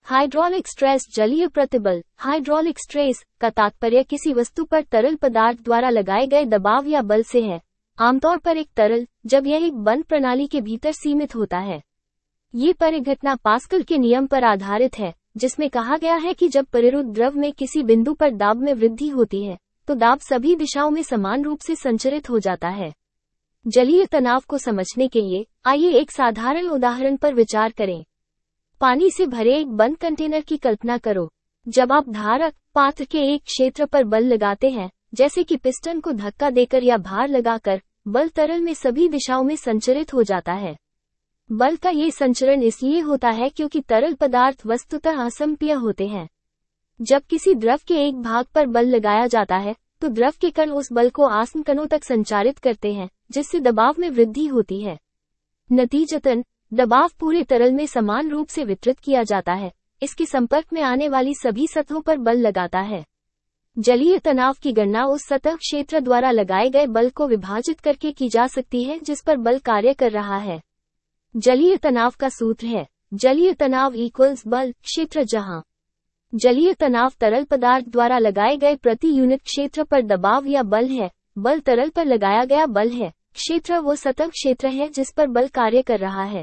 Hydraulic stress जलीय प्रतिबल। Hydraulic stress का तात्पर्य किसी वस्तु पर तरल पदार्थ द्वारा लगाए गए दबाव या बल से है, आमतौर पर एक तरल, जब यह एक बंद प्रणाली के भीतर सीमित होता है। ये परिघटना पास्कल के नियम पर आधारित है, जिसमें कहा गया है कि जब परिरुद्ध द्रव में किसी बिंदु पर दाब में वृद्धि होती है, तो दाब सभी दिशाओं में समान रूप से संचरित हो जाता है। जलीय तनाव को समझने के लिए आइए एक साधारण उदाहरण पर विचार करें। पानी से भरे एक बंद कंटेनर की कल्पना करो। जब आप धारक पात्र के एक क्षेत्र पर बल लगाते हैं, जैसे कि पिस्टन को धक्का देकर या भार लगाकर, बल तरल में सभी दिशाओं में संचरित हो जाता है। बल का ये संचरण इसलिए होता है क्योंकि तरल पदार्थ वस्तुतः असंपीय होते हैं। जब किसी द्रव के एक भाग पर बल लगाया जाता है, तो द्रव के कण उस बल को आसन्न कणों तक संचारित करते हैं, जिससे दबाव में वृद्धि होती है। नतीजतन, दबाव पूरे तरल में समान रूप से वितरित किया जाता है, इसके संपर्क में आने वाली सभी सतहों पर बल लगाता है। जलीय तनाव की गणना उस सतह क्षेत्र द्वारा लगाए गए बल को विभाजित करके की जा सकती है जिस पर बल कार्य कर रहा है। जलीय तनाव का सूत्र है जलीय तनाव इक्वल्स बल क्षेत्र, जहां जलीय तनाव तरल पदार्थ द्वारा लगाए गए प्रति यूनिट क्षेत्र पर दबाव या बल है, बल तरल पर लगाया गया बल है, क्षेत्र वो सतह क्षेत्र है जिस पर बल कार्य कर रहा है।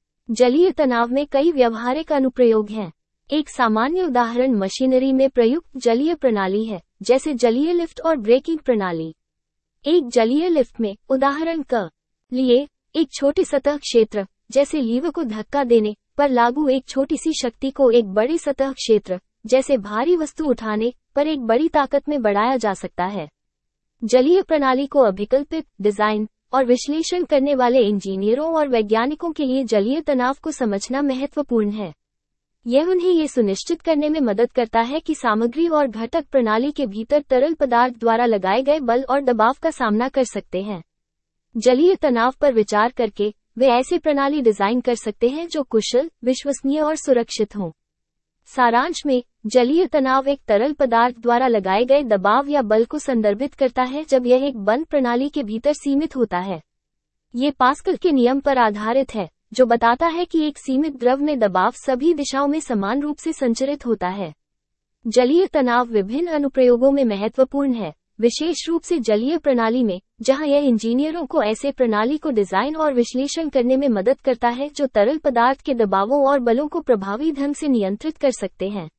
जलीय तनाव में कई व्यवहारिक अनुप्रयोग हैं। एक सामान्य उदाहरण मशीनरी में प्रयुक्त जलीय प्रणाली है, जैसे जलीय लिफ्ट और ब्रेकिंग प्रणाली। एक जलीय लिफ्ट में, उदाहरण के लिए, एक छोटी सतह क्षेत्र, जैसे लीवर को धक्का देने पर लागू एक छोटी सी शक्ति को एक बड़ी सतह क्षेत्र, जैसे भारी वस्तु उठाने पर एक बड़ी ताकत में बढ़ाया जा सकता है। जलीय प्रणाली को अभिकल्पित, डिजाइन और विश्लेषण करने वाले इंजीनियरों और वैज्ञानिकों के लिए जलीय तनाव को समझना महत्वपूर्ण है। यह उन्हें ये सुनिश्चित करने में मदद करता है कि सामग्री और घटक प्रणाली के भीतर तरल पदार्थ द्वारा लगाए गए बल और दबाव का सामना कर सकते हैं। जलीय तनाव पर विचार करके वे ऐसी प्रणाली डिजाइन कर सकते हैं जो कुशल, विश्वसनीय और सुरक्षित हों। सारांश में, जलीय तनाव एक तरल पदार्थ द्वारा लगाए गए दबाव या बल को संदर्भित करता है जब यह एक बंद प्रणाली के भीतर सीमित होता है। ये पास्कल के नियम पर आधारित है, जो बताता है कि एक सीमित द्रव में दबाव सभी दिशाओं में समान रूप से संचरित होता है। जलीय तनाव विभिन्न अनुप्रयोगों में महत्वपूर्ण है, विशेष रूप से जलीय प्रणाली में, जहां यह इंजीनियरों को ऐसे प्रणाली को डिजाइन और विश्लेषण करने में मदद करता है जो तरल पदार्थ के दबावों और बलों को प्रभावी ढंग से नियंत्रित कर सकते हैं।